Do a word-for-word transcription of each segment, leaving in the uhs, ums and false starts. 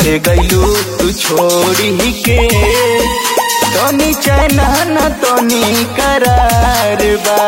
से गईलू तू छोड़ी के तनी चैना न तनी करार बा।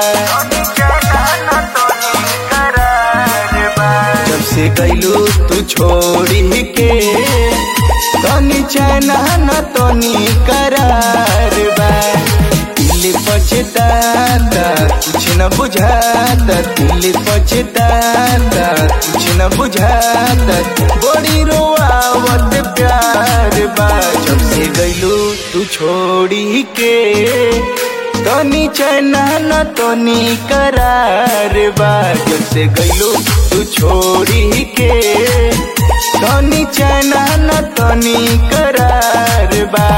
जब से गईलू तू छोड़ी के तनी चैना न तनी करार बा। दिल पछताता कुछ न बुझाता, दिल पछताता कुछ न बुझाता, बड़ी रोआवत प्यार बा। जब से गईलू तू छोड़ी के तनी चैना न तनी करार बा। जब से गईलू तू छोड़ी के तनी चैना न तनी करार बा।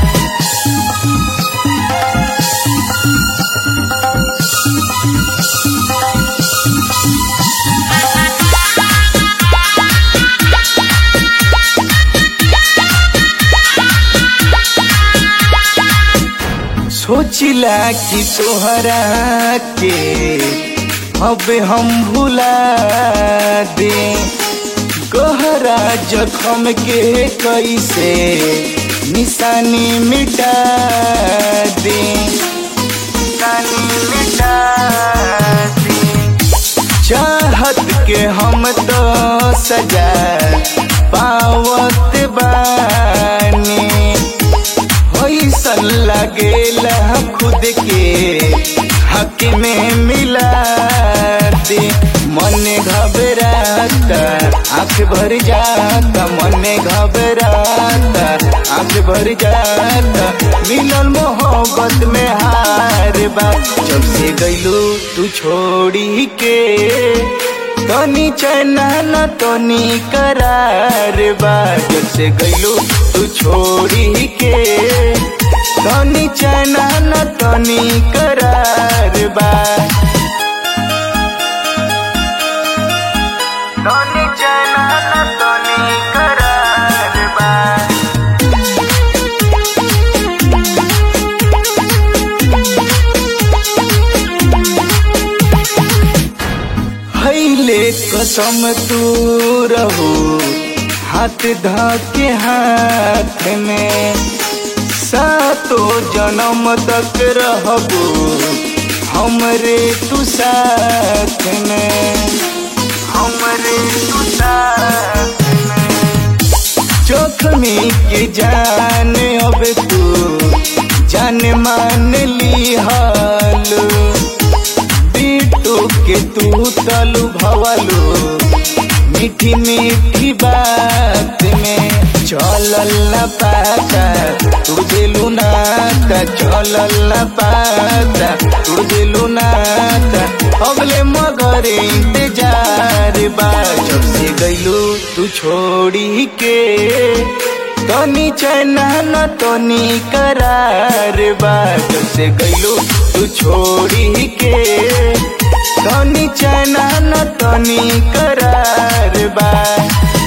सोचिला कि तोहरा के अब हम भुला दे, गहरा जख्म के कैसे निशानी मिटा दे, निशानी मिटा दे। चाहत के हम तो सजा पावत बानी, ऐसन लगेला खुद के हक में मिला दे। मन घबराता आँख भर जाता, मन घबराता आँख भर जाता, मिलल मोहब्बत में हार बा। जब से गईलू तू छोड़ी के तनी चैना न तनी करार बा। जब से गईलू तू छोड़ी के तनी चैना न तनी करार बा। तनी चैना न तनी करार बा। हईले कसम तू रहू हाथ धाके हाथ में, सातो जन्म तक रहबो हमरे तू साथ में, हमरे तू साथ में। जोखमी के जान अब तू जान मान ली हालो, बिट्टू के तू तलु भवलू मीठी मीठी बात में। चलल न पाता तू दिलू नाता, चलल न पाता तू दिलू नाता, अगले मगर इंतजार बा। जब से गईलू तू छोड़ी के तनी चैना न तनी करार बा। जब से गईलू तू छोड़ी के तनी चैना न तनी करार बा।